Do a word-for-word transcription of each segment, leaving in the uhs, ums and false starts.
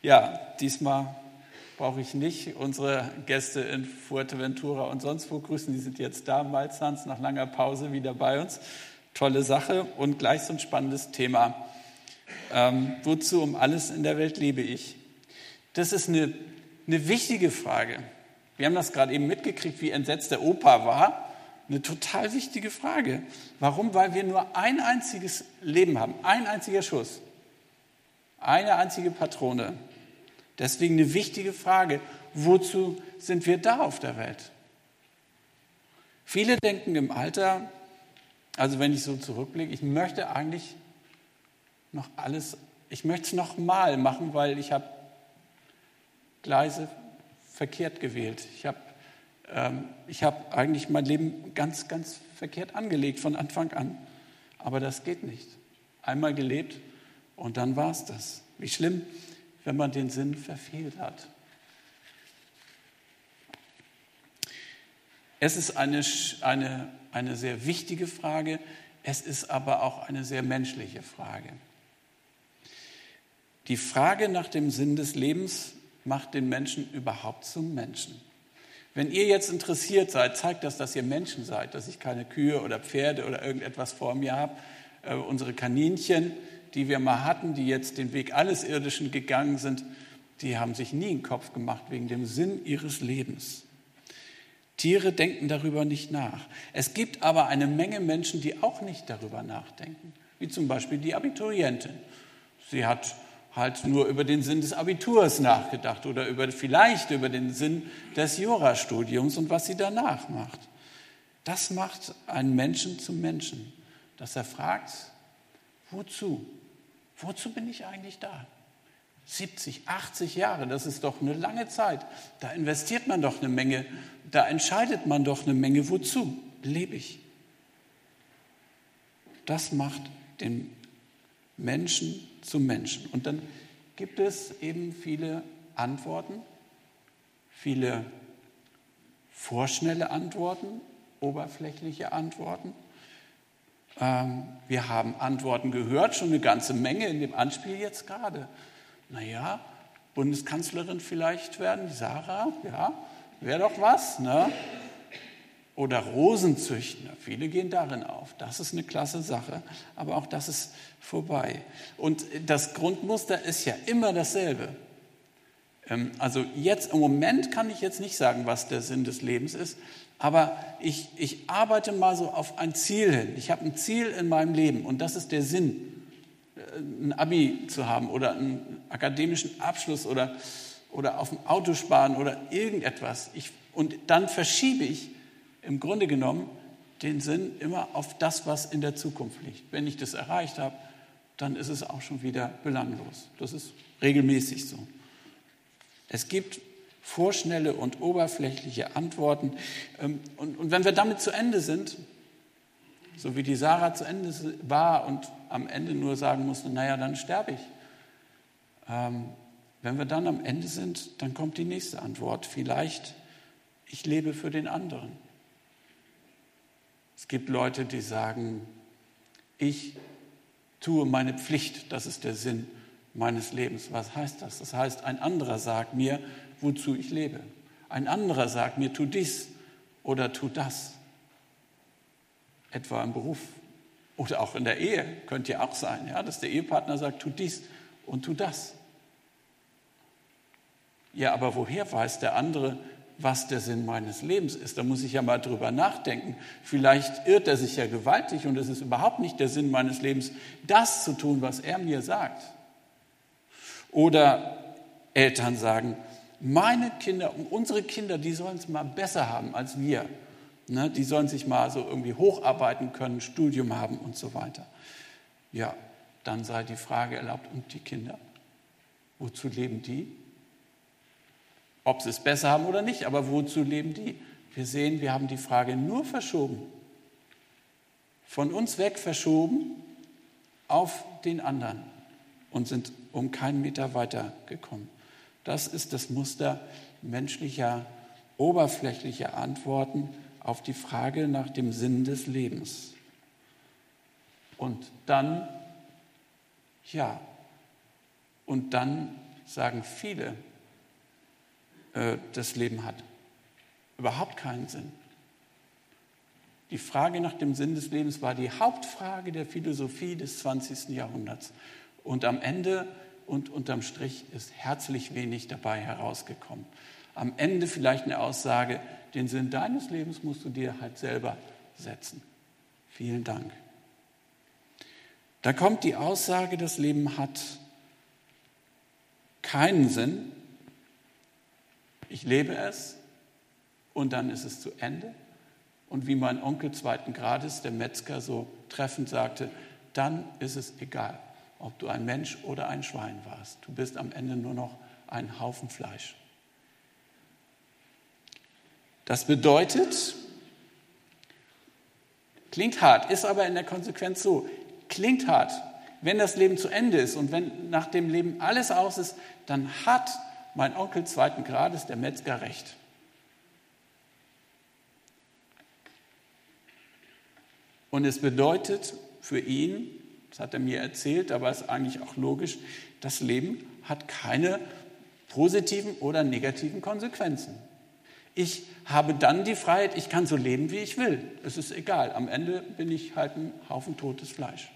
Ja, diesmal brauche ich nicht unsere Gäste in Fuerteventura und sonst wo grüßen. Die sind jetzt da, Malzhans, nach langer Pause wieder bei uns. Tolle Sache und gleich so ein spannendes Thema. Ähm, wozu um alles in der Welt lebe ich? Das ist eine, eine wichtige Frage. Wir haben das gerade eben mitgekriegt, wie entsetzt der Opa war. Eine total wichtige Frage. Warum? Weil wir nur ein einziges Leben haben, ein einziger Schuss, eine einzige Patrone. Deswegen eine wichtige Frage, wozu sind wir da auf der Welt? Viele denken im Alter, also wenn ich so zurückblicke, ich möchte eigentlich noch alles, ich möchte es noch mal machen, weil ich habe Gleise verkehrt gewählt. Ich habe ähm, ich habe eigentlich mein Leben ganz, ganz verkehrt angelegt von Anfang an. Aber das geht nicht. Einmal gelebt und dann war es das. Wie schlimm, wenn man den Sinn verfehlt hat. Es ist eine, eine, eine sehr wichtige Frage, es ist aber auch eine sehr menschliche Frage. Die Frage nach dem Sinn des Lebens macht den Menschen überhaupt zum Menschen. Wenn ihr jetzt interessiert seid, zeigt das, dass ihr Menschen seid, dass ich keine Kühe oder Pferde oder irgendetwas vor mir habe. Äh, unsere Kaninchen, die wir mal hatten, die jetzt den Weg alles Irdischen gegangen sind, die haben sich nie in den Kopf gemacht wegen dem Sinn ihres Lebens. Tiere denken darüber nicht nach. Es gibt aber eine Menge Menschen, die auch nicht darüber nachdenken, wie zum Beispiel die Abiturientin. Sie hat halt nur über den Sinn des Abiturs nachgedacht oder über, vielleicht über den Sinn des Jurastudiums und was sie danach macht. Das macht einen Menschen zum Menschen, dass er fragt, wozu? Wozu bin ich eigentlich da? siebzig, achtzig Jahre, das ist doch eine lange Zeit. Da investiert man doch eine Menge, da entscheidet man doch eine Menge. Wozu lebe ich? Das macht den Menschen zum Menschen. Und dann gibt es eben viele Antworten, viele vorschnelle Antworten, oberflächliche Antworten. Ähm, wir haben Antworten gehört, schon eine ganze Menge in dem Anspiel jetzt gerade. Naja, Bundeskanzlerin vielleicht werden, Sarah, ja, wäre doch was, ne? Oder Rosenzüchter, viele gehen darin auf. Das ist eine klasse Sache, aber auch das ist vorbei. Und das Grundmuster ist ja immer dasselbe. Also jetzt im Moment kann ich jetzt nicht sagen, was der Sinn des Lebens ist, aber ich, ich arbeite mal so auf ein Ziel hin. Ich habe ein Ziel in meinem Leben und das ist der Sinn, ein Abi zu haben oder einen akademischen Abschluss oder, oder auf dem Auto sparen oder irgendetwas. Ich, und dann verschiebe ich im Grunde genommen den Sinn immer auf das, was in der Zukunft liegt. Wenn ich das erreicht habe, dann ist es auch schon wieder belanglos. Das ist regelmäßig so. Es gibt vorschnelle und oberflächliche Antworten. Und, und wenn wir damit zu Ende sind, so wie die Sarah zu Ende war und am Ende nur sagen musste, naja, dann sterbe ich. Ähm, wenn wir dann am Ende sind, dann kommt die nächste Antwort. Vielleicht, ich lebe für den anderen. Es gibt Leute, die sagen, ich tue meine Pflicht, das ist der Sinn meines Lebens. Was heißt das? Das heißt, ein anderer sagt mir, wozu ich lebe. Ein anderer sagt mir, tu dies oder tu das. Etwa im Beruf oder auch in der Ehe, könnte ja auch sein, ja, dass der Ehepartner sagt, tu dies und tu das. Ja, aber woher weiß der andere, was der Sinn meines Lebens ist? Da muss ich ja mal drüber nachdenken. Vielleicht irrt er sich ja gewaltig und es ist überhaupt nicht der Sinn meines Lebens, das zu tun, was er mir sagt. Oder Eltern sagen, meine Kinder, unsere Kinder, die sollen es mal besser haben als wir. Ne, die sollen sich mal so irgendwie hocharbeiten können, Studium haben und so weiter. Ja, dann sei die Frage erlaubt, und die Kinder? Wozu leben die? Ob sie es besser haben oder nicht, aber wozu leben die? Wir sehen, wir haben die Frage nur verschoben. Von uns weg verschoben auf den anderen und sind um keinen Meter weiter gekommen. Das ist das Muster menschlicher, oberflächlicher Antworten auf die Frage nach dem Sinn des Lebens. Und dann, ja, und dann sagen viele, äh, das Leben hat überhaupt keinen Sinn. Die Frage nach dem Sinn des Lebens war die Hauptfrage der Philosophie des zwanzigsten Jahrhunderts. Und am Ende und unterm Strich ist herzlich wenig dabei herausgekommen. Am Ende vielleicht eine Aussage, den Sinn deines Lebens musst du dir halt selber setzen. Vielen Dank. Da kommt die Aussage, das Leben hat keinen Sinn. Ich lebe es und dann ist es zu Ende. Und wie mein Onkel zweiten Grades, der Metzger, so treffend sagte, dann ist es egal, ob du ein Mensch oder ein Schwein warst. Du bist am Ende nur noch ein Haufen Fleisch. Das bedeutet, klingt hart, ist aber in der Konsequenz so, klingt hart, wenn das Leben zu Ende ist und wenn nach dem Leben alles aus ist, dann hat mein Onkel zweiten Grades, der Metzger, recht. Und es bedeutet für ihn, das hat er mir erzählt, aber ist eigentlich auch logisch, das Leben hat keine positiven oder negativen Konsequenzen. Ich habe dann die Freiheit, ich kann so leben, wie ich will. Es ist egal, am Ende bin ich halt ein Haufen totes Fleisch.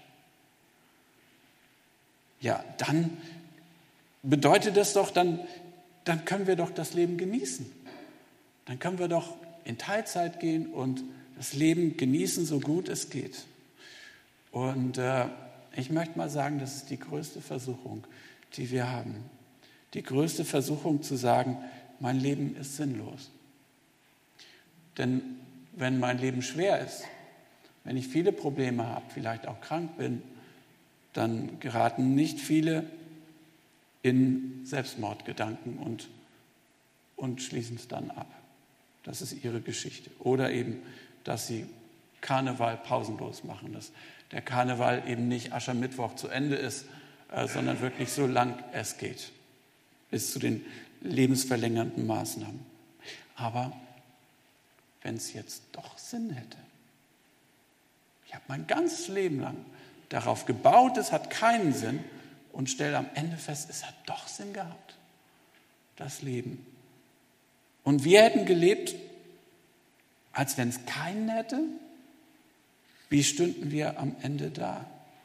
Ja, dann bedeutet das doch, dann, dann können wir doch das Leben genießen. Dann können wir doch in Teilzeit gehen und das Leben genießen, so gut es geht. Und äh, ich möchte mal sagen, das ist die größte Versuchung, die wir haben. Die größte Versuchung zu sagen, mein Leben ist sinnlos. Denn wenn mein Leben schwer ist, wenn ich viele Probleme habe, vielleicht auch krank bin, dann geraten nicht viele in Selbstmordgedanken und, und schließen es dann ab. Das ist ihre Geschichte. Oder eben, dass sie Karneval pausenlos machen, dass der Karneval eben nicht Aschermittwoch zu Ende ist, äh, sondern wirklich so lang es geht, bis zu den lebensverlängernden Maßnahmen. Aber wenn es jetzt doch Sinn hätte, ich habe mein ganzes Leben lang darauf gebaut, es hat keinen Sinn und stelle am Ende fest, es hat doch Sinn gehabt, das Leben. Und wir hätten gelebt, als wenn es keinen hätte. Wie stünden wir am Ende da?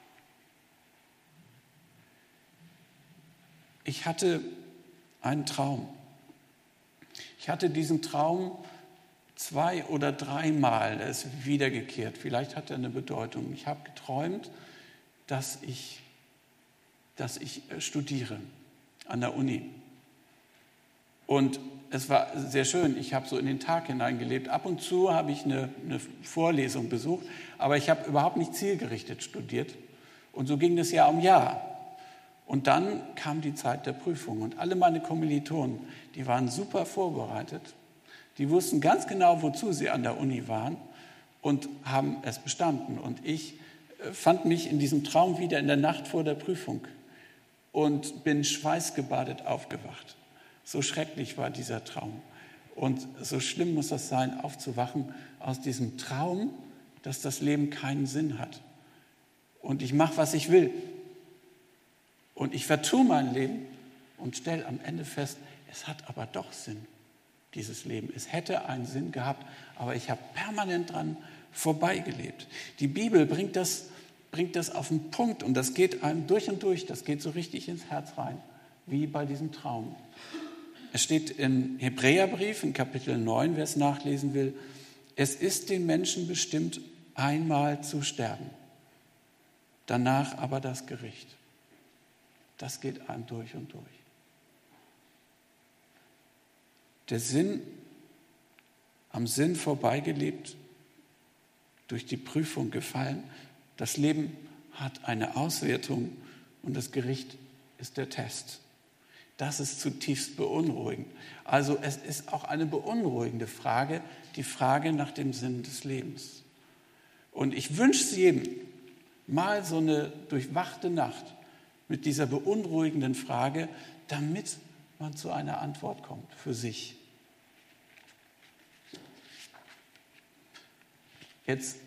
Ich hatte einen Traum. Ich hatte diesen Traum zwei oder dreimal, er ist wiedergekehrt. Vielleicht hat er eine Bedeutung. Ich habe geträumt, dass ich, dass ich studiere an der Uni. Und es war sehr schön, ich habe so in den Tag hineingelebt. Ab und zu habe ich eine, eine Vorlesung besucht, aber ich habe überhaupt nicht zielgerichtet studiert. Und so ging das Jahr um Jahr. Und dann kam die Zeit der Prüfung und alle meine Kommilitonen, die waren super vorbereitet. Die wussten ganz genau, wozu sie an der Uni waren und haben es bestanden. Und ich fand mich in diesem Traum wieder in der Nacht vor der Prüfung und bin schweißgebadet aufgewacht. So schrecklich war dieser Traum. Und so schlimm muss das sein, aufzuwachen aus diesem Traum, dass das Leben keinen Sinn hat. Und ich mache, was ich will. Und ich vertue mein Leben und stelle am Ende fest, es hat aber doch Sinn, dieses Leben. Es hätte einen Sinn gehabt, aber ich habe permanent dran vorbeigelebt. Die Bibel bringt das, bringt das auf den Punkt und das geht einem durch und durch, das geht so richtig ins Herz rein, wie bei diesem Traum. Es steht im Hebräerbrief in Kapitel neun, wer es nachlesen will, es ist den Menschen bestimmt, einmal zu sterben, danach aber das Gericht. Das geht einem durch und durch. Der Sinn, am Sinn vorbeigelebt, durch die Prüfung gefallen. Das Leben hat eine Auswertung und das Gericht ist der Test. Das ist zutiefst beunruhigend. Also es ist auch eine beunruhigende Frage, die Frage nach dem Sinn des Lebens. Und ich wünsche es jedem, mal so eine durchwachte Nacht mit dieser beunruhigenden Frage, damit man zu einer Antwort kommt für sich. Jetzt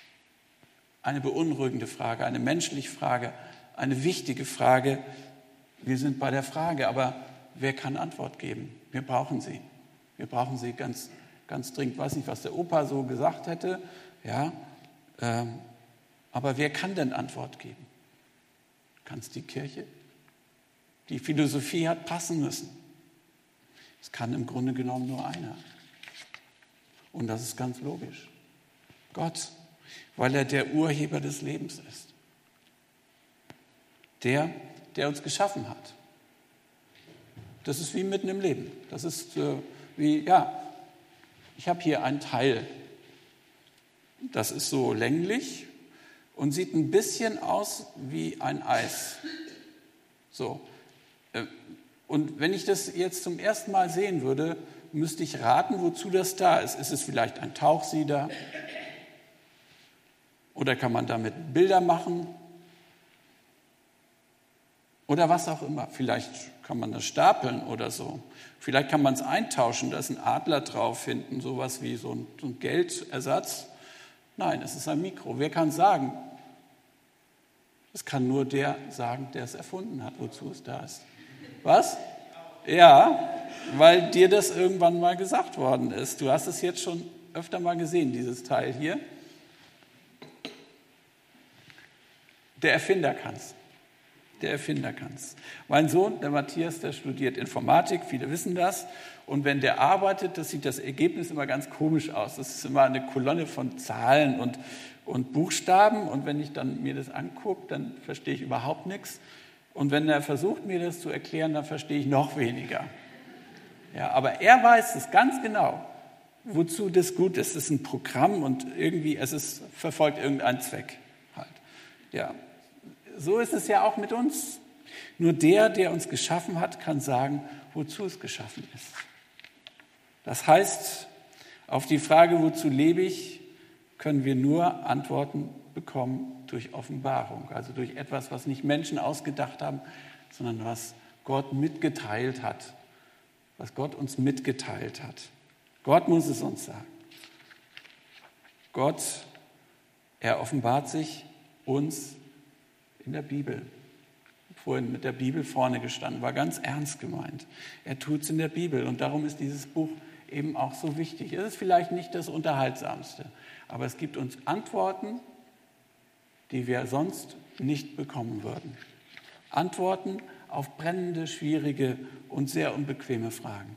eine beunruhigende Frage, eine menschliche Frage, eine wichtige Frage. Wir sind bei der Frage, aber wer kann Antwort geben? Wir brauchen sie. Wir brauchen sie ganz, ganz dringend. Ich weiß nicht, was der Opa so gesagt hätte, ja, ähm, aber wer kann denn Antwort geben? Kann es die Kirche? Die Philosophie hat passen müssen. Es kann im Grunde genommen nur einer. Und das ist ganz logisch. Gott, weil er der Urheber des Lebens ist. Der, der uns geschaffen hat. Das ist wie mitten im Leben. Das ist äh, wie, ja, ich habe hier ein Teil. Das ist so länglich und sieht ein bisschen aus wie ein Eis. So. Und wenn ich das jetzt zum ersten Mal sehen würde, müsste ich raten, wozu das da ist. Ist es vielleicht ein Tauchsieder? Oder kann man damit Bilder machen? Oder was auch immer. Vielleicht kann man das stapeln oder so. Vielleicht kann man es eintauschen, da ist ein Adler drauf hinten, sowas wie so ein, so ein Geldersatz. Nein, es ist ein Mikro. Wer kann sagen? Es kann nur der sagen, der es erfunden hat, wozu es da ist. Was? Ja, weil dir das irgendwann mal gesagt worden ist. Du hast es jetzt schon öfter mal gesehen, dieses Teil hier. Der Erfinder kann es. Der Erfinder kann es. Mein Sohn, der Matthias, der studiert Informatik, viele wissen das. Und wenn der arbeitet, das sieht das Ergebnis immer ganz komisch aus. Das ist immer eine Kolonne von Zahlen und, und Buchstaben. Und wenn ich dann mir das angucke, dann verstehe ich überhaupt nichts. Und wenn er versucht, mir das zu erklären, dann verstehe ich noch weniger. Ja, aber er weiß es ganz genau, wozu das gut ist. Es ist ein Programm und irgendwie, es ist, verfolgt irgendeinen Zweck. Halt. Ja. So ist es ja auch mit uns. Nur der, der uns geschaffen hat, kann sagen, wozu es geschaffen ist. Das heißt, auf die Frage, wozu lebe ich, können wir nur Antworten bekommen durch Offenbarung. Also durch etwas, was nicht Menschen ausgedacht haben, sondern was Gott mitgeteilt hat. Was Gott uns mitgeteilt hat. Gott muss es uns sagen. Gott, er offenbart sich uns in der Bibel. Vorhin mit der Bibel vorne gestanden, war ganz ernst gemeint. Er tut es in der Bibel und darum ist dieses Buch eben auch so wichtig. Es ist vielleicht nicht das Unterhaltsamste, aber es gibt uns Antworten, die wir sonst nicht bekommen würden. Antworten auf brennende, schwierige und sehr unbequeme Fragen.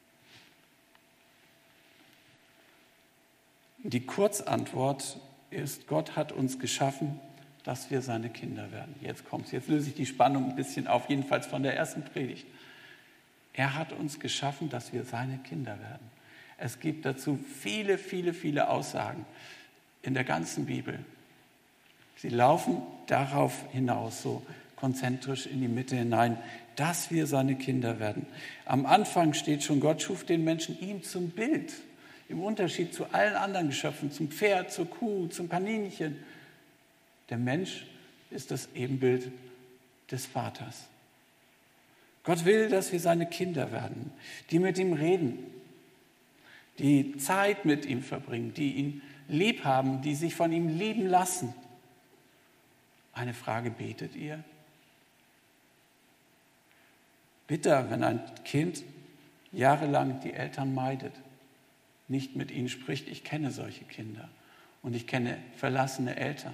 Die Kurzantwort ist, Gott hat uns geschaffen, dass wir seine Kinder werden. Jetzt kommt's. Jetzt löse ich die Spannung ein bisschen auf, jedenfalls von der ersten Predigt. Er hat uns geschaffen, dass wir seine Kinder werden. Es gibt dazu viele, viele, viele Aussagen in der ganzen Bibel. Sie laufen darauf hinaus, so konzentrisch in die Mitte hinein, dass wir seine Kinder werden. Am Anfang steht schon, Gott schuf den Menschen ihm zum Bild. Im Unterschied zu allen anderen Geschöpfen, zum Pferd, zur Kuh, zum Kaninchen. Der Mensch ist das Ebenbild des Vaters. Gott will, dass wir seine Kinder werden, die mit ihm reden, die Zeit mit ihm verbringen, die ihn lieb haben, die sich von ihm lieben lassen. Eine Frage, betet ihr? Bitter, wenn ein Kind jahrelang die Eltern meidet, nicht mit ihnen spricht. Ich kenne solche Kinder und ich kenne verlassene Eltern.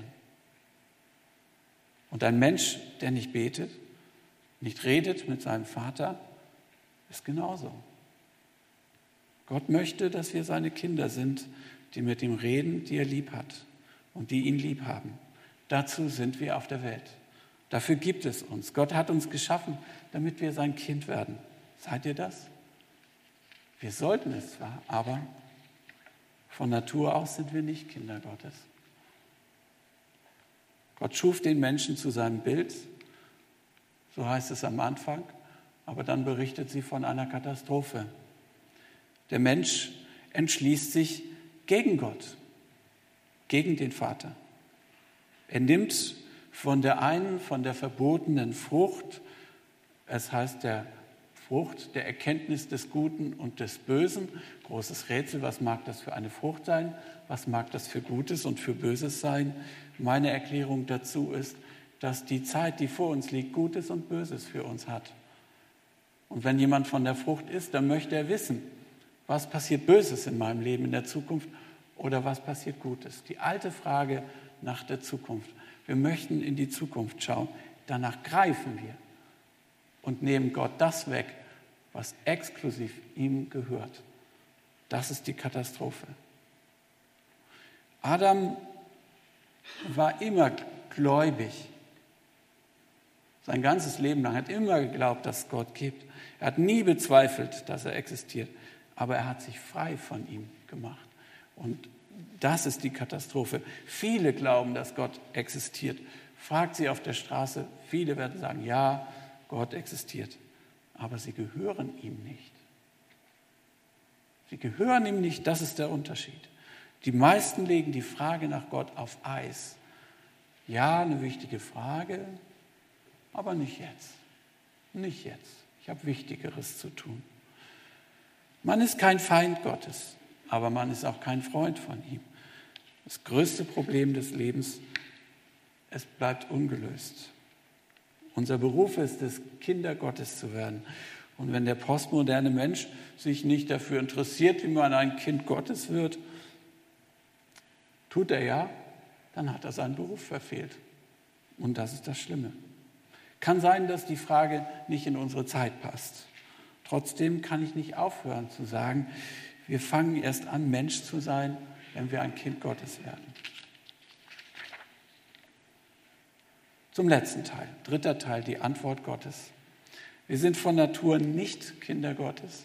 Und ein Mensch, der nicht betet, nicht redet mit seinem Vater, ist genauso. Gott möchte, dass wir seine Kinder sind, die mit ihm reden, die er lieb hat und die ihn lieb haben. Dazu sind wir auf der Welt. Dafür gibt es uns. Gott hat uns geschaffen, damit wir sein Kind werden. Seid ihr das? Wir sollten es zwar, aber von Natur aus sind wir nicht Kinder Gottes. Gott schuf den Menschen zu seinem Bild, so heißt es am Anfang, aber dann berichtet sie von einer Katastrophe. Der Mensch entschließt sich gegen Gott, gegen den Vater. Er nimmt von der einen, von der verbotenen Frucht, es heißt der Frucht der Erkenntnis des Guten und des Bösen. Großes Rätsel, was mag das für eine Frucht sein? Was mag das für Gutes und für Böses sein? Meine Erklärung dazu ist, dass die Zeit, die vor uns liegt, Gutes und Böses für uns hat. Und wenn jemand von der Frucht isst, dann möchte er wissen, was passiert Böses in meinem Leben in der Zukunft oder was passiert Gutes. Die alte Frage nach der Zukunft. Wir möchten in die Zukunft schauen. Danach greifen wir und nehmen Gott das weg, was exklusiv ihm gehört. Das ist die Katastrophe. Adam war immer gläubig. Sein ganzes Leben lang hat immer geglaubt, dass es Gott gibt. Er hat nie bezweifelt, dass er existiert. Aber er hat sich frei von ihm gemacht. Und das ist die Katastrophe. Viele glauben, dass Gott existiert. Fragt sie auf der Straße, viele werden sagen, ja, Gott existiert. Aber sie gehören ihm nicht. Sie gehören ihm nicht, das ist der Unterschied. Die meisten legen die Frage nach Gott auf Eis. Ja, eine wichtige Frage, aber nicht jetzt. Nicht jetzt. Ich habe Wichtigeres zu tun. Man ist kein Feind Gottes, aber man ist auch kein Freund von ihm. Das größte Problem des Lebens, es bleibt ungelöst. Unser Beruf ist es, Kinder Gottes zu werden. Und wenn der postmoderne Mensch sich nicht dafür interessiert, wie man ein Kind Gottes wird, tut er ja, dann hat er seinen Beruf verfehlt. Und das ist das Schlimme. Kann sein, dass die Frage nicht in unsere Zeit passt. Trotzdem kann ich nicht aufhören zu sagen, wir fangen erst an, Mensch zu sein, wenn wir ein Kind Gottes werden. Zum letzten Teil, dritter Teil, die Antwort Gottes. Wir sind von Natur nicht Kinder Gottes,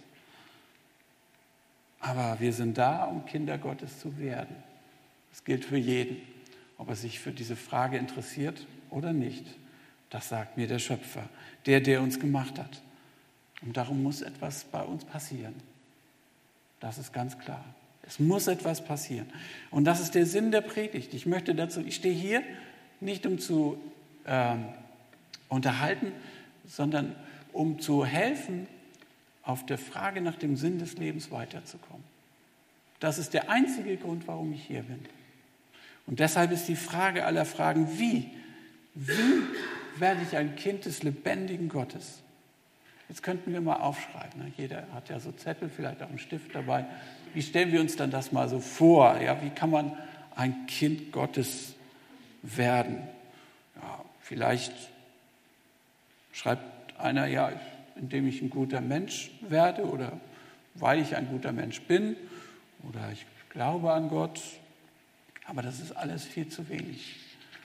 aber wir sind da, um Kinder Gottes zu werden. Das gilt für jeden, ob er sich für diese Frage interessiert oder nicht. Das sagt mir der Schöpfer, der, der uns gemacht hat. Und darum muss etwas bei uns passieren. Das ist ganz klar. Es muss etwas passieren. Und das ist der Sinn der Predigt. Ich möchte dazu, ich stehe hier nicht um zu ähm, unterhalten, sondern um zu helfen, auf der Frage nach dem Sinn des Lebens weiterzukommen. Das ist der einzige Grund, warum ich hier bin. Und deshalb ist die Frage aller Fragen, wie? Wie werde ich ein Kind des lebendigen Gottes? Jetzt könnten wir mal aufschreiben. Jeder hat ja so Zettel, vielleicht auch einen Stift dabei. Wie stellen wir uns dann das mal so vor? Ja, wie kann man ein Kind Gottes werden? Ja, vielleicht schreibt einer, ja, indem ich ein guter Mensch werde oder weil ich ein guter Mensch bin oder ich glaube an Gott. Aber das ist alles viel zu wenig.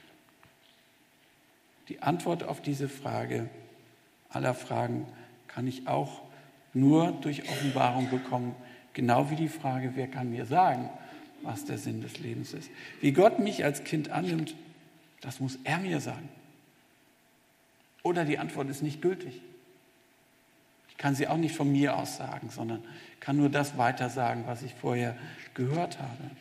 Die Antwort auf diese Frage aller Fragen kann ich auch nur durch Offenbarung bekommen, genau wie die Frage, wer kann mir sagen, was der Sinn des Lebens ist. Wie Gott mich als Kind annimmt, das muss er mir sagen. Oder die Antwort ist nicht gültig. Ich kann sie auch nicht von mir aus sagen, sondern kann nur das weiter sagen, was ich vorher gehört habe.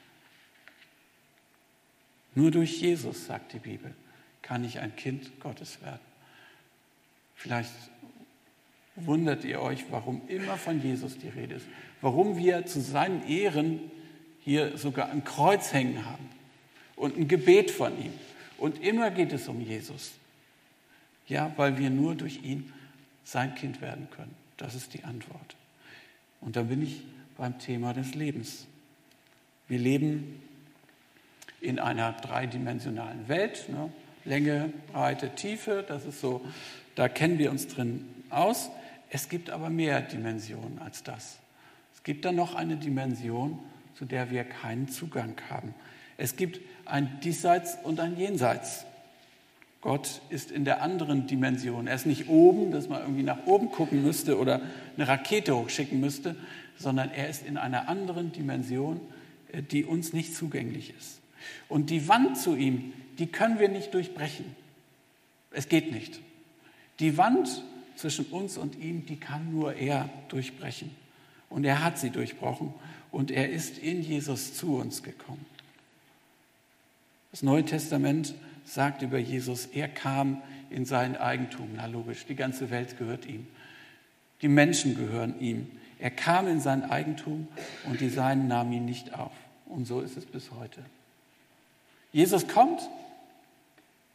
Nur durch Jesus, sagt die Bibel, kann ich ein Kind Gottes werden. Vielleicht wundert ihr euch, warum immer von Jesus die Rede ist. Warum wir zu seinen Ehren hier sogar ein Kreuz hängen haben und ein Gebet von ihm. Und immer geht es um Jesus. Ja, weil wir nur durch ihn sein Kind werden können. Das ist die Antwort. Und dann bin ich beim Thema des Lebens. Wir leben in einer dreidimensionalen Welt, ne? Länge, Breite, Tiefe, das ist so, da kennen wir uns drin aus. Es gibt aber mehr Dimensionen als das. Es gibt dann noch eine Dimension, zu der wir keinen Zugang haben. Es gibt ein Diesseits und ein Jenseits. Gott ist in der anderen Dimension. Er ist nicht oben, dass man irgendwie nach oben gucken müsste oder eine Rakete hochschicken müsste, sondern er ist in einer anderen Dimension, die uns nicht zugänglich ist. Und die Wand zu ihm, die können wir nicht durchbrechen. Es geht nicht. Die Wand zwischen uns und ihm, die kann nur er durchbrechen. Und er hat sie durchbrochen und er ist in Jesus zu uns gekommen. Das Neue Testament sagt über Jesus, er kam in sein Eigentum. Na logisch, die ganze Welt gehört ihm. Die Menschen gehören ihm. Er kam in sein Eigentum und die Seinen nahmen ihn nicht auf. Und so ist es bis heute. Jesus kommt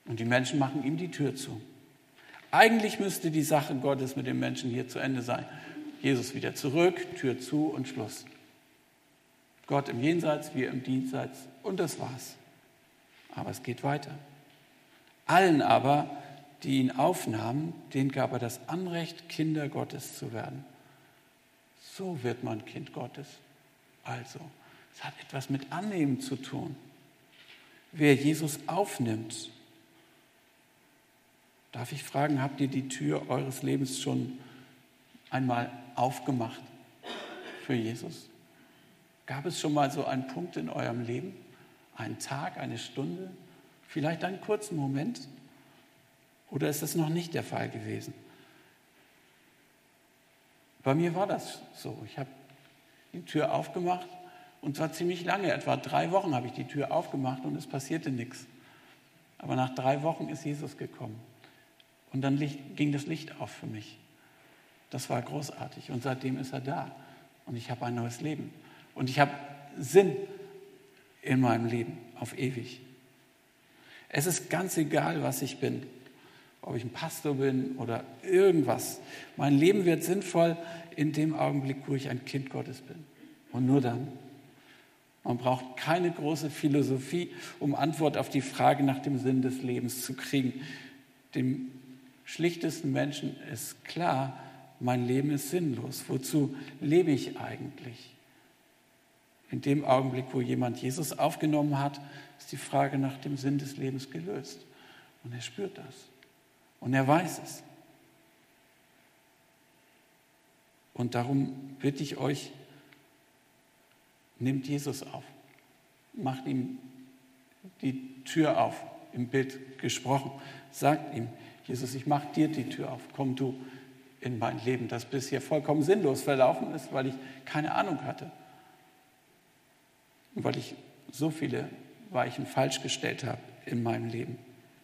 Und die Menschen machen ihm die Tür zu. Eigentlich müsste die Sache Gottes mit den Menschen hier zu Ende sein. Jesus wieder zurück, Tür zu und Schluss. Gott im Jenseits, wir im Diesseits und das war's. Aber es geht weiter. Allen aber, die ihn aufnahmen, denen gab er das Anrecht, Kinder Gottes zu werden. So wird man Kind Gottes. Also, es hat etwas mit Annehmen zu tun. Wer Jesus aufnimmt, darf ich fragen, habt ihr die Tür eures Lebens schon einmal aufgemacht für Jesus? Gab es schon mal so einen Punkt in eurem Leben, einen Tag, eine Stunde, vielleicht einen kurzen Moment? Oder ist das noch nicht der Fall gewesen? Bei mir war das so. Ich habe die Tür aufgemacht und zwar ziemlich lange, etwa drei Wochen habe ich die Tür aufgemacht und es passierte nichts. Aber nach drei Wochen ist Jesus gekommen und dann ging das Licht auf für mich. Das war großartig und seitdem ist er da und ich habe ein neues Leben und ich habe Sinn in meinem Leben auf ewig. Es ist ganz egal, was ich bin, ob ich ein Pastor bin oder irgendwas. Mein Leben wird sinnvoll in dem Augenblick, wo ich ein Kind Gottes bin. Und nur dann. Man braucht keine große Philosophie, um Antwort auf die Frage nach dem Sinn des Lebens zu kriegen. Dem schlichtesten Menschen ist klar, mein Leben ist sinnlos. Wozu lebe ich eigentlich? In dem Augenblick, wo jemand Jesus aufgenommen hat, ist die Frage nach dem Sinn des Lebens gelöst. Und er spürt das. Und er weiß es. Und darum bitte ich euch, nehmt Jesus auf. Macht ihm die Tür auf, im Bild gesprochen. Sagt ihm, Jesus, ich mache dir die Tür auf. Komm du in mein Leben, das bisher vollkommen sinnlos verlaufen ist, weil ich keine Ahnung hatte. Und weil ich so viele Weichen falsch gestellt habe in meinem Leben.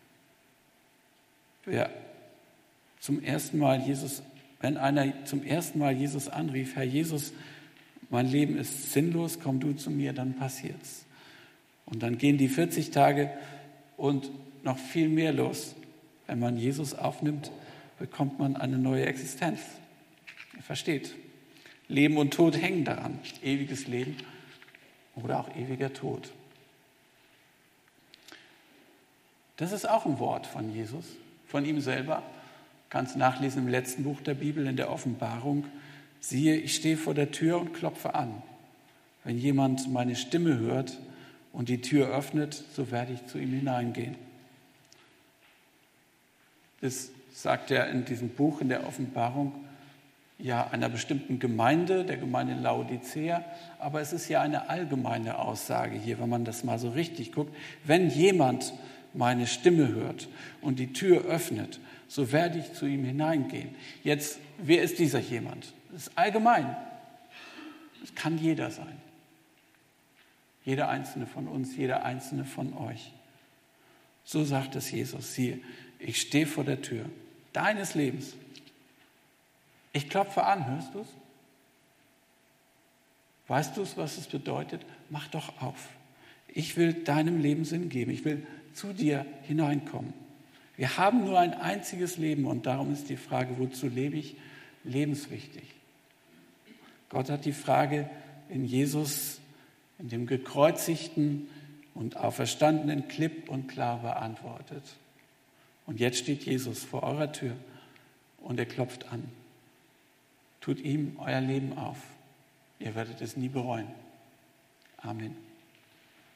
Wer zum ersten Mal Jesus, wenn einer zum ersten Mal Jesus anrief, Herr Jesus, mein Leben ist sinnlos, komm du zu mir, dann passiert's. Und dann gehen die vierzig Tage und noch viel mehr los. Wenn man Jesus aufnimmt, bekommt man eine neue Existenz. Ihr versteht, Leben und Tod hängen daran. Ewiges Leben oder auch ewiger Tod. Das ist auch ein Wort von Jesus, von ihm selber. Kannst nachlesen im letzten Buch der Bibel, in der Offenbarung. Siehe, ich stehe vor der Tür und klopfe an. Wenn jemand meine Stimme hört und die Tür öffnet, so werde ich zu ihm hineingehen. Das sagt er in diesem Buch, in der Offenbarung, ja einer bestimmten Gemeinde, der Gemeinde Laodicea, aber es ist ja eine allgemeine Aussage hier, wenn man das mal so richtig guckt. Wenn jemand meine Stimme hört und die Tür öffnet, so werde ich zu ihm hineingehen. Jetzt, wer ist dieser jemand? Das ist allgemein. Es kann jeder sein. Jeder einzelne von uns, jeder einzelne von euch. So sagt es Jesus. Siehe, ich stehe vor der Tür deines Lebens. Ich klopfe an, hörst du es? Weißt du es, was es bedeutet? Mach doch auf. Ich will deinem Leben Sinn geben. Ich will zu dir hineinkommen. Wir haben nur ein einziges Leben und darum ist die Frage, wozu lebe ich, lebenswichtig. Gott hat die Frage in Jesus, in dem gekreuzigten und auferstandenen klipp und klar beantwortet. Und jetzt steht Jesus vor eurer Tür und er klopft an. Tut ihm euer Leben auf. Ihr werdet es nie bereuen. Amen.